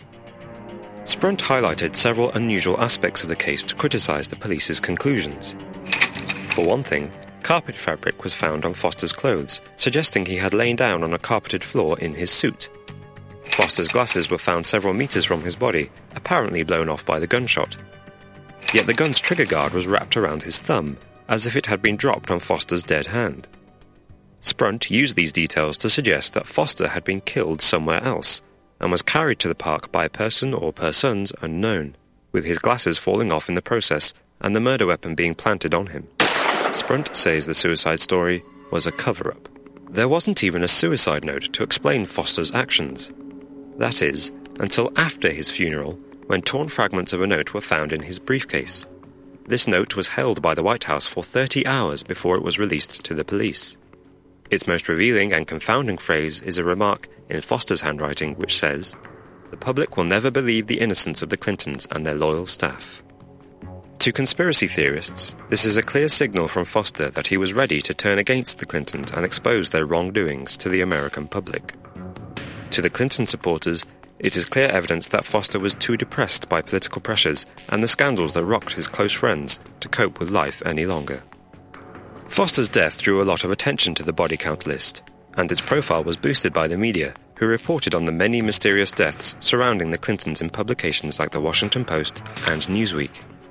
Sprunt highlighted several unusual aspects of the case to criticize the police's conclusions. For one thing, carpet fabric was found on Foster's clothes, suggesting he had lain down on a carpeted floor in his suit. Foster's glasses were found several meters from his body, apparently blown off by the gunshot. Yet the gun's trigger guard was wrapped around his thumb, as if it had been dropped on Foster's dead hand. Sprunt used these details to suggest that Foster had been killed somewhere else, and was carried to the park by a person or persons unknown, with his glasses falling off in the process and the murder weapon being planted on him. Sprunt says the suicide story was a cover-up. There wasn't even a suicide note to explain Foster's actions. That is, until after his funeral, when torn fragments of a note were found in his briefcase. This note was held by the White House for 30 hours before it was released to the police. Its most revealing and confounding phrase is a remark in Foster's handwriting which says, "The public will never believe the innocence of the Clintons and their loyal staff." To conspiracy theorists, this is a clear signal from Foster that he was ready to turn against the Clintons and expose their wrongdoings to the American public. To the Clinton supporters, it is clear evidence that Foster was too depressed by political pressures and the scandals that rocked his close friends to cope with life any longer. Foster's death drew a lot of attention to the body count list, and its profile was boosted by the media, who reported on the many mysterious deaths surrounding the Clintons in publications like The Washington Post and Newsweek.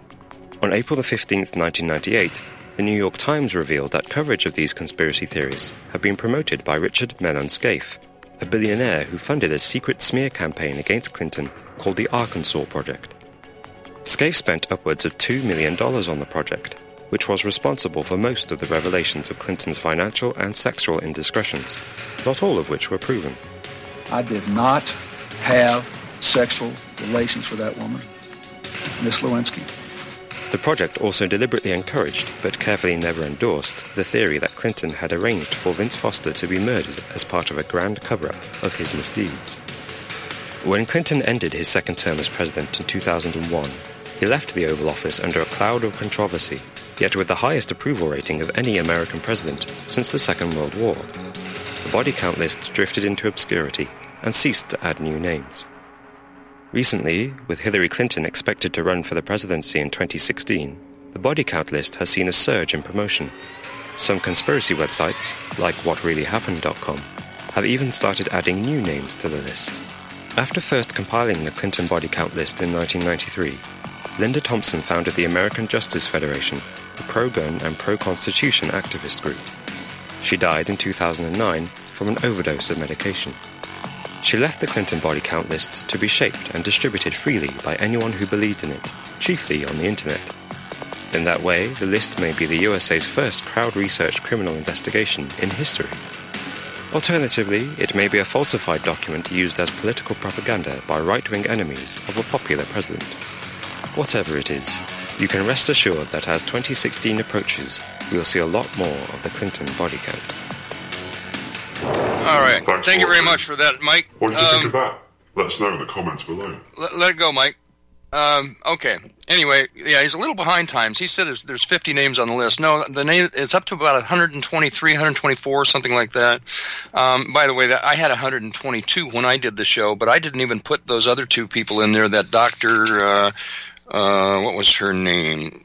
On April 15, 1998, the New York Times revealed that coverage of these conspiracy theories had been promoted by Richard Mellon Scaife, a billionaire who funded a secret smear campaign against Clinton called the Arkansas Project. Scaife spent upwards of $2 million on the project, which was responsible for most of the revelations of Clinton's financial and sexual indiscretions, not all of which were proven. I did not have sexual relations with that woman, Miss Lewinsky. The project also deliberately encouraged, but carefully never endorsed, the theory that Clinton had arranged for Vince Foster to be murdered as part of a grand cover-up of his misdeeds. When Clinton ended his second term as president in 2001, he left the Oval Office under a cloud of controversy, yet with the highest approval rating of any American president since the Second World War. The body count list drifted into obscurity and ceased to add new names. Recently, with Hillary Clinton expected to run for the presidency in 2016, the body count list has seen a surge in promotion. Some conspiracy websites, like WhatReallyHappened.com, have even started adding new names to the list. After first compiling the Clinton body count list in 1993, Linda Thompson founded the American Justice Federation, a pro-gun and pro-constitution activist group. She died in 2009 from an overdose of medication. She left the Clinton body count list to be shaped and distributed freely by anyone who believed in it, chiefly on the internet. In that way, the list may be the USA's first crowd-researched criminal investigation in history. Alternatively, it may be a falsified document used as political propaganda by right-wing enemies of a popular president. Whatever it is, you can rest assured that as 2016 approaches, we'll see a lot more of the Clinton body count. All right. Thank you very much for that, Mike. What did you think of that? Let us know in the comments below. Let it go, Mike. Okay. Anyway, yeah, he's a little behind times. He said there's 50 names on the list. No, the name it's up to about 123, 124, something like that. By the way, I had 122 when I did the show, but I didn't even put those other two people in there. That Dr. What was her name?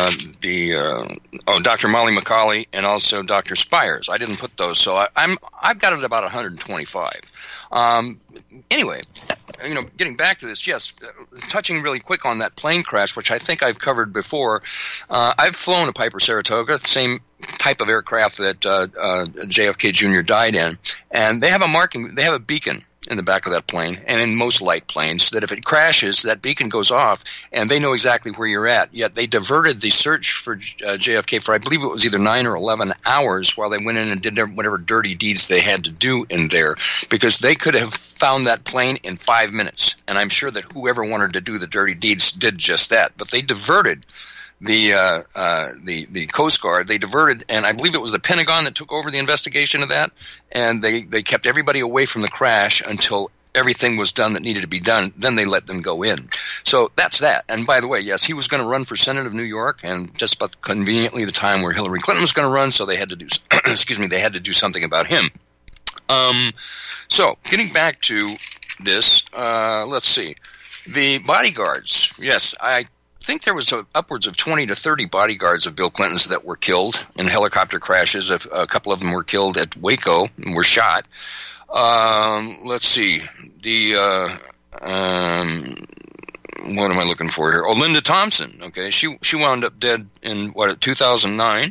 Dr. Molly McCauley and also Dr. Spires. I didn't put those, so I've got it about 125. Anyway, getting back to this, yes, touching really quick on that plane crash, which I think I've covered before. I've flown a Piper Saratoga, the same type of aircraft that JFK Jr. died in, and they have a beacon in the back of that plane, and in most light planes, that if it crashes, that beacon goes off, and they know exactly where you're at. Yet they diverted the search for JFK for, I believe it was either 9 or 11 hours while they went in and did whatever dirty deeds they had to do in there, because they could have found that plane in 5 minutes. And I'm sure that whoever wanted to do the dirty deeds did just that. But they diverted the Coast Guard. They diverted, and I believe it was the Pentagon that took over the investigation of that, and they kept everybody away from the crash until everything was done that needed to be done. Then they let them go in. So that's that. And by the way, yes, he was going to run for Senate of New York, and just about conveniently the time where Hillary Clinton was going to run, so they had to do they had to do something about him. So getting back to this, let's see. The bodyguards, yes, I think there was upwards of 20 to 30 bodyguards of Bill Clinton's that were killed in helicopter crashes. A couple of them were killed at Waco and were shot. Let's see. What am I looking for here? Oh, Linda Thompson. Okay, she wound up dead in 2009.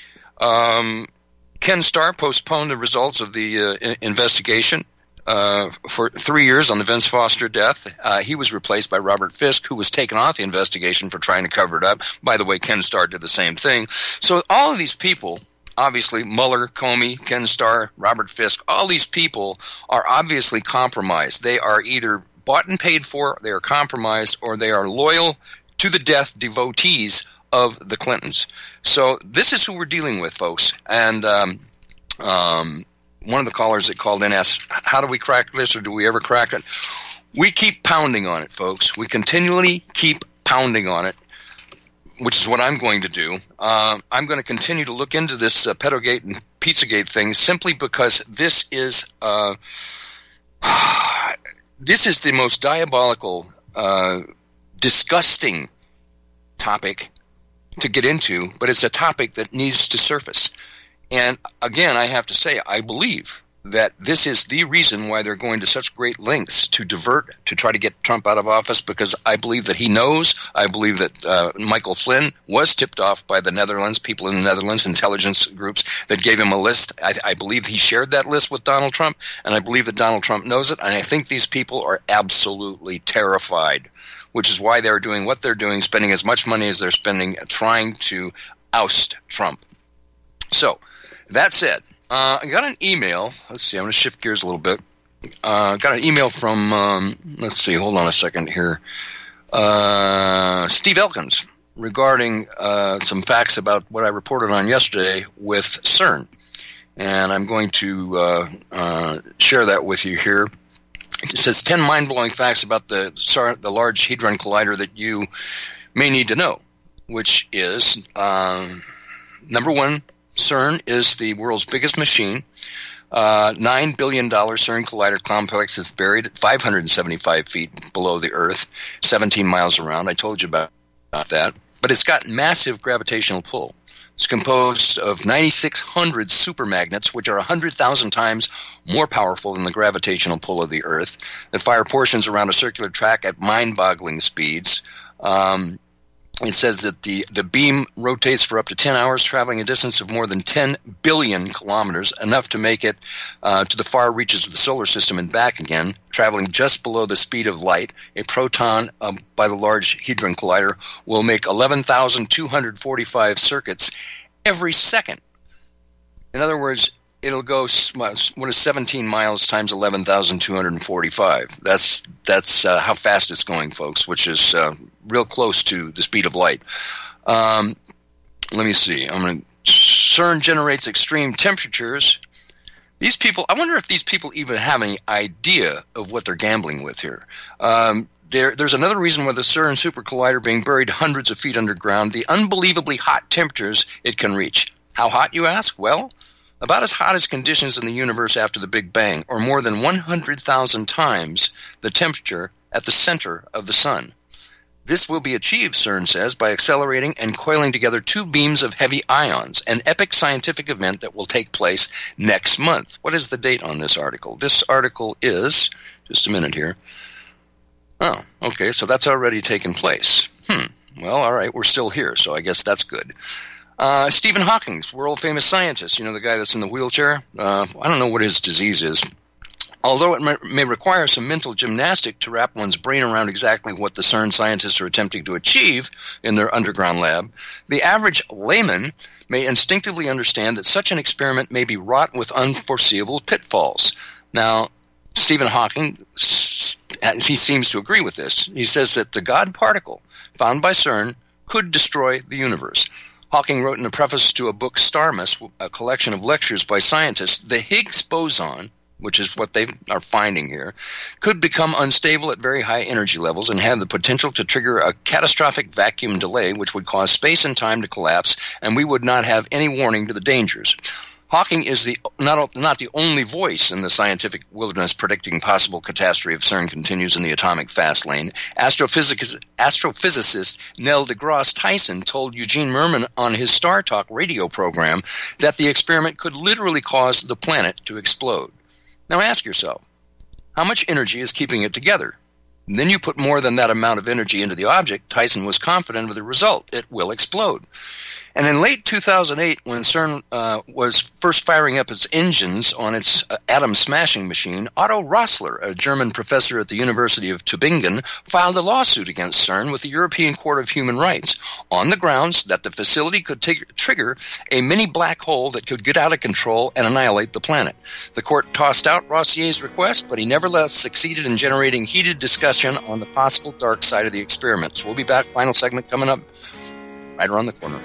Ken Starr postponed the results of the investigation for 3 years on the Vince Foster death. He was replaced by Robert Fisk, who was taken off the investigation for trying to cover it up. By the way, Ken Starr did the same thing. So all of these people, obviously Mueller, Comey, Ken Starr, Robert Fisk, all these people are obviously compromised. They are either bought and paid for, they are compromised, or they are loyal to the death devotees of the Clintons. So this is who we're dealing with, folks. And one of the callers that called in asked, how do we crack this, or do we ever crack it? We keep pounding on it, folks. We continually keep pounding on it, which is what I'm going to do. I'm going to continue to look into this Pedogate and Pizzagate thing simply because this is the most diabolical, disgusting topic to get into, but it's a topic that needs to surface. And again, I have to say, I believe that this is the reason why they're going to such great lengths to divert, to try to get Trump out of office, because I believe that he knows. I believe that Michael Flynn was tipped off by the Netherlands, people in the Netherlands, intelligence groups that gave him a list. I believe he shared that list with Donald Trump, and I believe that Donald Trump knows it, and I think these people are absolutely terrified, which is why they're doing what they're doing, spending as much money as they're spending, trying to oust Trump. So, that said, I got an email. Let's see, I'm going to shift gears a little bit. Got an email from, let's see, hold on a second here. Steve Elkins regarding some facts about what I reported on yesterday with CERN. And I'm going to share that with you here. It says 10 mind-blowing facts about the Large Hadron Collider that you may need to know, which is, number one, CERN is the world's biggest machine. $9 billion CERN Collider complex is buried at 575 feet below the Earth, 17 miles around. I told you about that. But it's got massive gravitational pull. It's composed of 9,600 supermagnets, which are 100,000 times more powerful than the gravitational pull of the Earth, that fire portions around a circular track at mind-boggling speeds. It says that the beam rotates for up to 10 hours, traveling a distance of more than 10 billion kilometers, enough to make it to the far reaches of the solar system and back again, traveling just below the speed of light. A proton by the Large Hadron Collider will make 11,245 circuits every second. In other words, it'll go, what is 17 miles times 11,245? That's how fast it's going, folks, which is real close to the speed of light. Let me see. CERN generates extreme temperatures. These people, I wonder if these people even have any idea of what they're gambling with here. There's another reason why the CERN Super Collider being buried hundreds of feet underground, the unbelievably hot temperatures it can reach. How hot, you ask? Well, about as hot as conditions in the universe after the Big Bang, or more than 100,000 times the temperature at the center of the sun. This will be achieved, CERN says, by accelerating and coiling together two beams of heavy ions, an epic scientific event that will take place next month. What is the date on this article? This article is, just a minute here. Oh, okay, so that's already taken place. Well, all right, we're still here, so I guess that's good. Stephen Hawking, world-famous scientist, the guy that's in the wheelchair. I don't know what his disease is. Although it may require some mental gymnastic to wrap one's brain around exactly what the CERN scientists are attempting to achieve in their underground lab, the average layman may instinctively understand that such an experiment may be wrought with unforeseeable pitfalls. Now, Stephen Hawking, he seems to agree with this. He says that the God particle found by CERN could destroy the universe. Hawking wrote in a preface to a book, Starmus, a collection of lectures by scientists, the Higgs boson, which is what they are finding here, could become unstable at very high energy levels and have the potential to trigger a catastrophic vacuum delay, which would cause space and time to collapse, and we would not have any warning to the dangers. Hawking is not the only voice in the scientific wilderness predicting possible catastrophe if CERN continues in the atomic fast lane. Astrophysicist Neil deGrasse Tyson told Eugene Merman on his Star Talk radio program that the experiment could literally cause the planet to explode. Now ask yourself, how much energy is keeping it together? And then you put more than that amount of energy into the object. Tyson was confident of the result. It will explode. And in late 2008, when CERN was first firing up its engines on its atom-smashing machine, Otto Rossler, a German professor at the University of Tübingen, filed a lawsuit against CERN with the European Court of Human Rights on the grounds that the facility could trigger a mini black hole that could get out of control and annihilate the planet. The court tossed out Rossier's request, but he nevertheless succeeded in generating heated discussion on the possible dark side of the experiments. We'll be back. Final segment coming up right around the corner.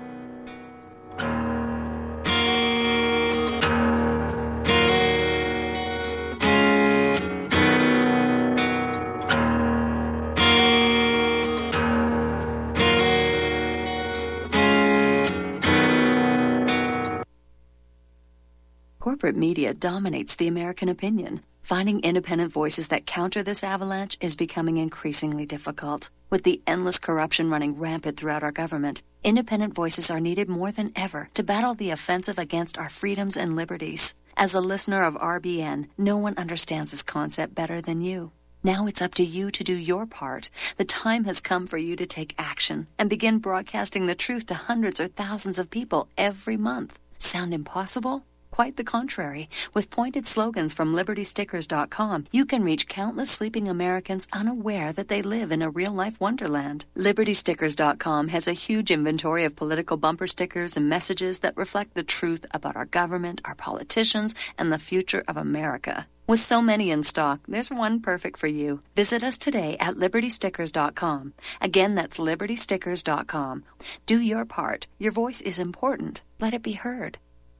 Corporate media dominates the American opinion. Finding independent voices that counter this avalanche is becoming increasingly difficult. With the endless corruption running rampant throughout our government, independent voices are needed more than ever to battle the offensive against our freedoms and liberties. As a listener of RBN, no one understands this concept better than you. Now it's up to you to do your part. The time has come for you to take action and begin broadcasting the truth to hundreds or thousands of people every month. Sound impossible? Quite the contrary. With pointed slogans from LibertyStickers.com, you can reach countless sleeping Americans unaware that they live in a real-life wonderland. LibertyStickers.com has a huge inventory of political bumper stickers and messages that reflect the truth about our government, our politicians, and the future of America. With so many in stock, there's one perfect for you. Visit us today at LibertyStickers.com. Again, that's LibertyStickers.com. Do your part. Your voice is important. Let it be heard.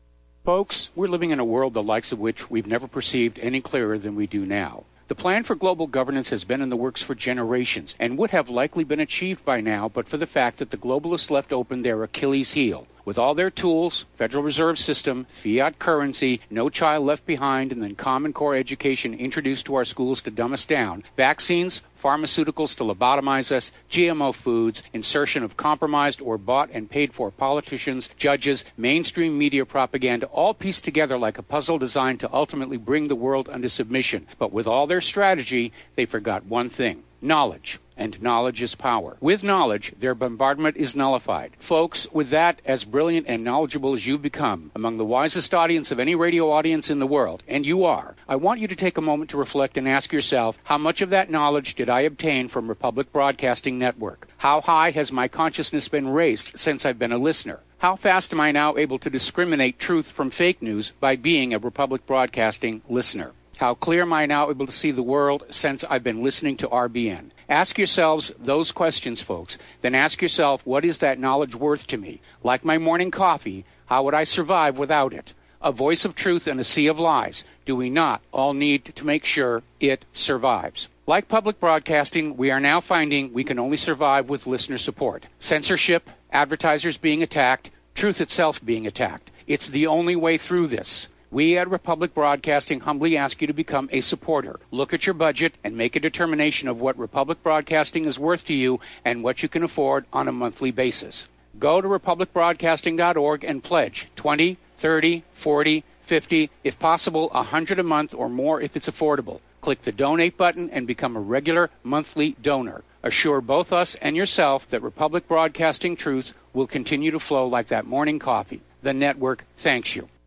Folks, we're living in a world the likes of which we've never perceived any clearer than we do now. The plan for global governance has been in the works for generations and would have likely been achieved by now but for the fact that the globalists left open their Achilles heel. With all their tools, Federal Reserve System, fiat currency, no child left behind, and then Common Core education introduced to our schools to dumb us down, vaccines, pharmaceuticals to lobotomize us, GMO foods, insertion of compromised or bought and paid for politicians, judges, mainstream media propaganda, all pieced together like a puzzle designed to ultimately bring the world under submission. But with all their strategy, they forgot one thing: knowledge. And knowledge is power. With knowledge, their bombardment is nullified. Folks, with that, as brilliant and knowledgeable as you've become, among the wisest audience of any radio audience in the world, and you are, I want you to take a moment to reflect and ask yourself, how much of that knowledge did I obtain from Republic Broadcasting Network? How high has my consciousness been raised since I've been a listener? How fast am I now able to discriminate truth from fake news by being a Republic Broadcasting listener? How clear am I now able to see the world since I've been listening to RBN? Ask yourselves those questions, folks. Then ask yourself, what is that knowledge worth to me? Like my morning coffee, how would I survive without it? A voice of truth in a sea of lies. Do we not all need to make sure it survives? Like public broadcasting, we are now finding we can only survive with listener support. Censorship, advertisers being attacked, truth itself being attacked. It's the only way through this. We at Republic Broadcasting humbly ask you to become a supporter. Look at your budget and make a determination of what Republic Broadcasting is worth to you and what you can afford on a monthly basis. Go to republicbroadcasting.org and pledge $20, $30, $40, $50, if possible, $100 a month or more if it's affordable. Click the donate button and become a regular monthly donor. Assure both us and yourself that Republic Broadcasting truth will continue to flow like that morning coffee. The network thanks you.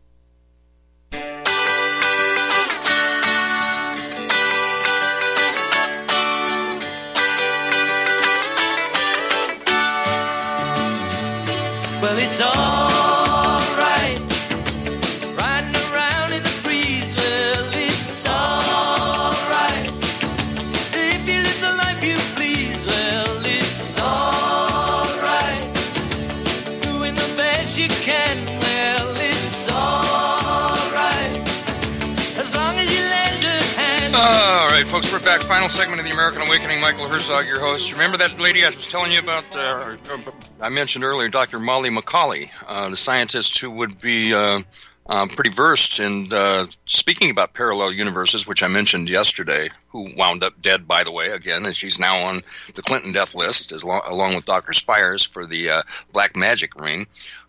Well, it's all right, riding around in the breeze. Well, it's all right, if you live the life you please. Well, it's all right, doing the best you can. Well, it's all right, as long as you lend a hand. All right, folks, we're back. Final segment of the American Awakening. Michael Herzog, your host. Remember that lady I was telling you about? I mentioned earlier, Dr. Molly McCauley, the scientist who would be pretty versed in speaking about parallel universes, which I mentioned yesterday, who wound up dead, by the way, again, and she's now on the Clinton death list, along with Dr. Spires for the black magic ring.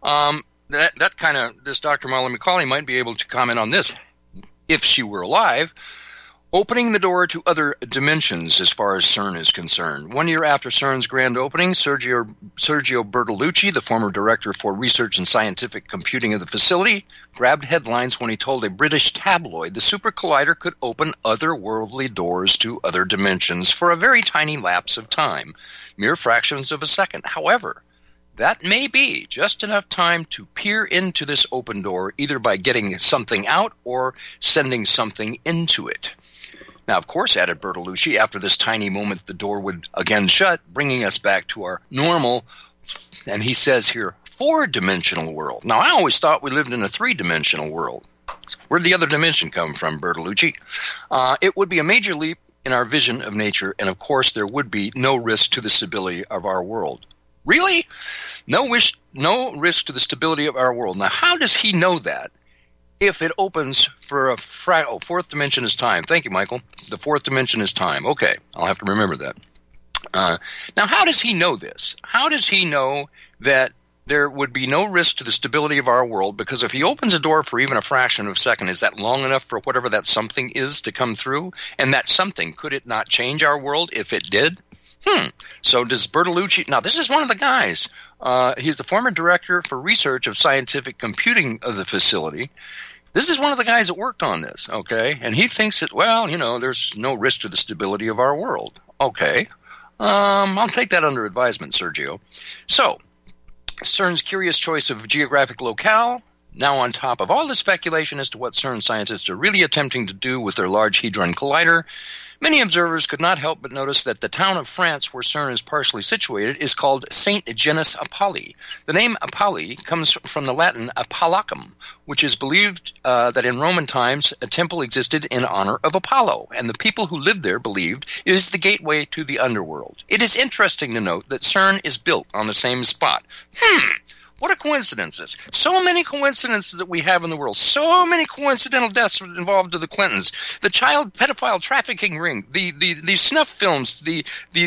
This Dr. Molly McCauley might be able to comment on this, if she were alive, opening the door to other dimensions as far as CERN is concerned. 1 year after CERN's grand opening, Sergio Bertolucci, the former director for research and scientific computing of the facility, grabbed headlines when he told a British tabloid the super collider could open otherworldly doors to other dimensions for a very tiny lapse of time, mere fractions of a second. However, that may be just enough time to peer into this open door, either by getting something out or sending something into it. Now, of course, added Bertolucci, after this tiny moment the door would again shut, bringing us back to our normal, and he says here, 4-dimensional world. Now, I always thought we lived in a 3-dimensional world. Where'd the other dimension come from, Bertolucci? It would be a major leap in our vision of nature, and of course there would be no risk to the stability of our world. Really? No risk to the stability of our world. Now, how does he know that? If it opens for fourth dimension is time. Thank you, Michael. The fourth dimension is time. Okay, I'll have to remember that. Now, how does he know this? How does he know that there would be no risk to the stability of our world? Because if he opens a door for even a fraction of a second, is that long enough for whatever that something is to come through? And that something, could it not change our world if it did? So does Bertolucci... Now, this is one of the guys. He's the former director for research of scientific computing of the facility. This is one of the guys that worked on this, okay? And he thinks that, there's no risk to the stability of our world. Okay. I'll take that under advisement, Sergio. So, CERN's curious choice of geographic locale, now on top of all the speculation as to what CERN scientists are really attempting to do with their Large Hadron Collider, many observers could not help but notice that the town of France where CERN is partially situated is called St. Genus Apolli. The name Apolli comes from the Latin Apollacum, which is believed that in Roman times a temple existed in honor of Apollo, and the people who lived there believed it is the gateway to the underworld. It is interesting to note that CERN is built on the same spot. What a coincidences. So many coincidences that we have in the world. So many coincidental deaths involved to the Clintons. The child pedophile trafficking ring, the snuff films, the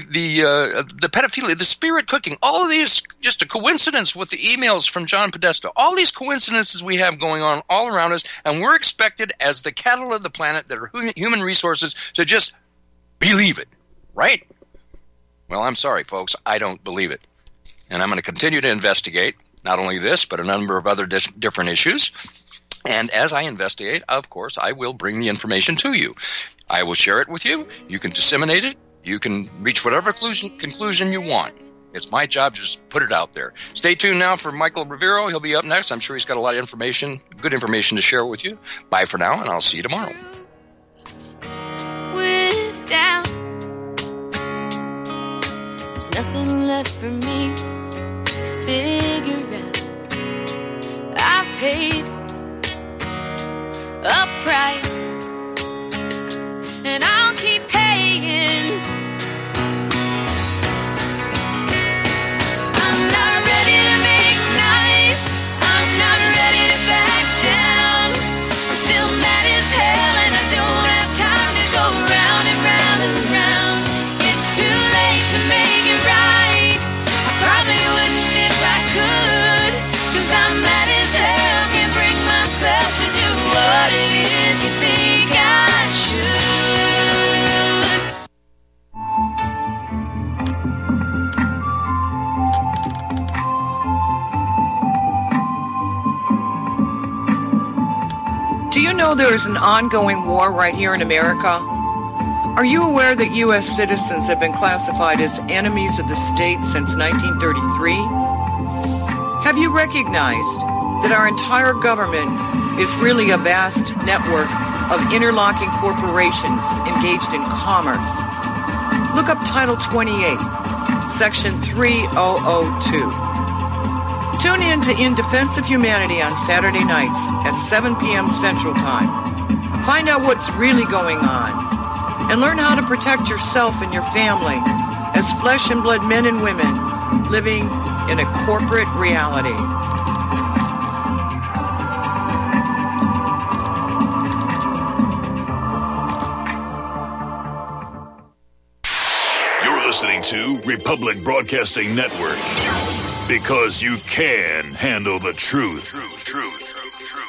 pedophilia, the spirit cooking, all of these just a coincidence with the emails from John Podesta. All these coincidences we have going on all around us, and we're expected as the cattle of the planet that are human resources to just believe it, right? Well, I'm sorry, folks. I don't believe it. And I'm going to continue to investigate. Not only this, but a number of other different issues. And as I investigate, of course, I will bring the information to you. I will share it with you. You can disseminate it. You can reach whatever conclusion you want. It's my job to just put it out there. Stay tuned now for Michael Rivero. He'll be up next. I'm sure he's got a lot of information, good information to share with you. Bye for now, and I'll see you tomorrow. Without, there's nothing left for me to figure out. I've paid a price, and I'll keep paying. I'm not ready to make nice. I'm not ready to back down. I'm still mad as hell, and I don't have time to go round and round and round. It's too late to make it right. I probably wouldn't if I could, 'cause I'm mad as hell. Can't bring myself to do what it is you think I should. Do you know there is an ongoing war right here in America? Are you aware that U.S. citizens have been classified as enemies of the state since 1933? Have you recognized that our entire government is really a vast network of interlocking corporations engaged in commerce? Look up Title 28, Section 3002. Tune in to In Defense of Humanity on Saturday nights at 7 p.m. Central Time. Find out what's really going on and learn how to protect yourself and your family as flesh and blood men and women living in a corporate reality. to Republic Broadcasting Network. Because you can handle the truth.